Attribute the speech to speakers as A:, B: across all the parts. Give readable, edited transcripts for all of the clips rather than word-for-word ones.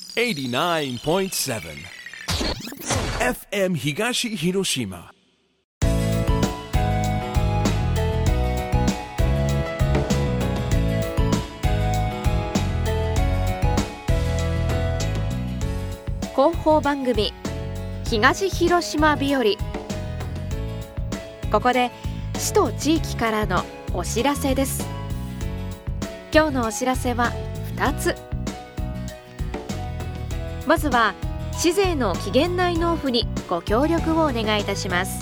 A: 89.7 FM 東広島。
B: 広報番組東広島日和。ここで市と地域からのお知らせです。今日のお知らせは2つ。まずは市税の期限内納付にご協力をお願いいたします。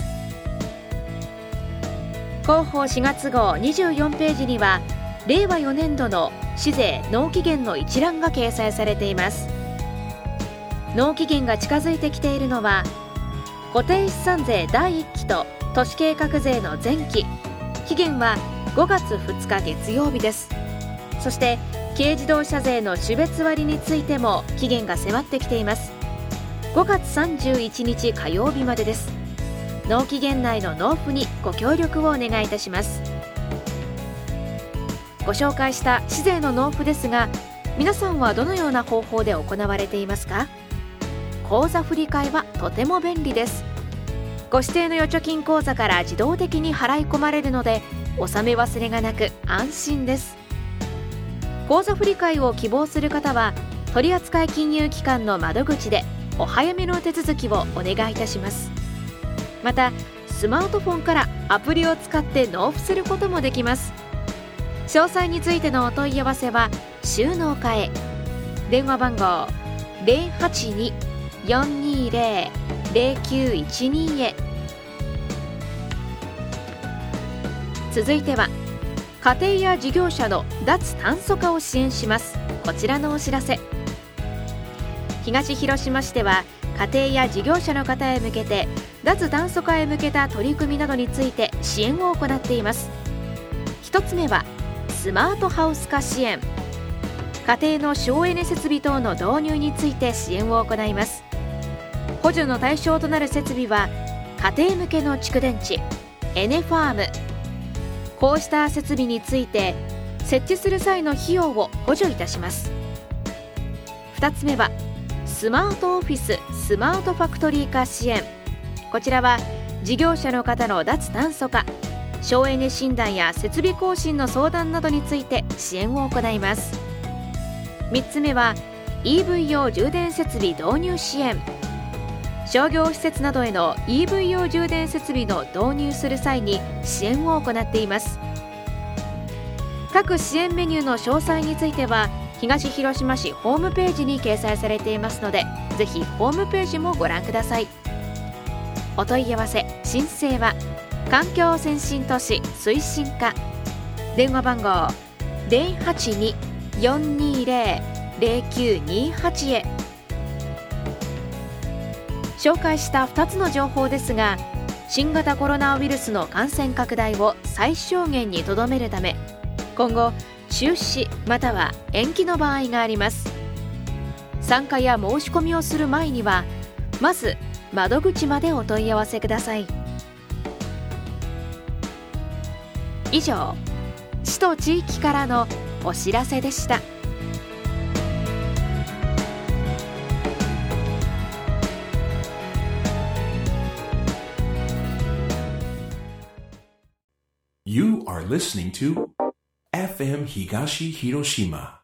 B: 広報4月号24ページには令和4年度の市税納期限の一覧が掲載されています。納期限が近づいてきているのは固定資産税第1期と都市計画税の前期、期限は5月2日月曜日です。そして軽自動車税の種別割についても期限が迫ってきています。5月31日火曜日までです。納期限内の納付にご協力をお願いいたします。ご紹介した市税の納付ですが、皆さんはどのような方法で行われていますか？口座振替はとても便利です。ご指定の預貯金口座から自動的に払い込まれるので納め忘れがなく安心です。口座振替を希望する方は取扱金融機関の窓口でお早めの手続きをお願いいたします。またスマートフォンからアプリを使って納付することもできます。詳細についてのお問い合わせは収納課へ。電話番号 082-420-0912 へ。続いては家庭や事業者の脱炭素化を支援します。こちらのお知らせ。東広島市では家庭や事業者の方へ向けて脱炭素化へ向けた取り組みなどについて支援を行っています。一つ目はスマートハウス化支援。家庭の省エネ設備等の導入について支援を行います。補助の対象となる設備は家庭向けの蓄電池、エネファーム。こうした設備について設置する際の費用を補助いたします。2つ目はスマートオフィススマートファクトリー化支援。こちらは事業者の方の脱炭素化、省エネ診断や設備更新の相談などについて支援を行います。3つ目は EV 用充電設備導入支援。商業施設などへの EV 用充電設備の導入する際に支援を行っています。各支援メニューの詳細については東広島市ホームページに掲載されていますので、ぜひホームページもご覧ください。お問い合わせ申請は環境先進都市推進課。電話番号 082-420-0928 へ。紹介した2つの情報ですが、新型コロナウイルスの感染拡大を最小限にとどめるため、今後中止または延期の場合があります。参加や申し込みをする前にはまず窓口までお問い合わせください。以上、市と地域からのお知らせでした。
A: You are listening to FM 東広島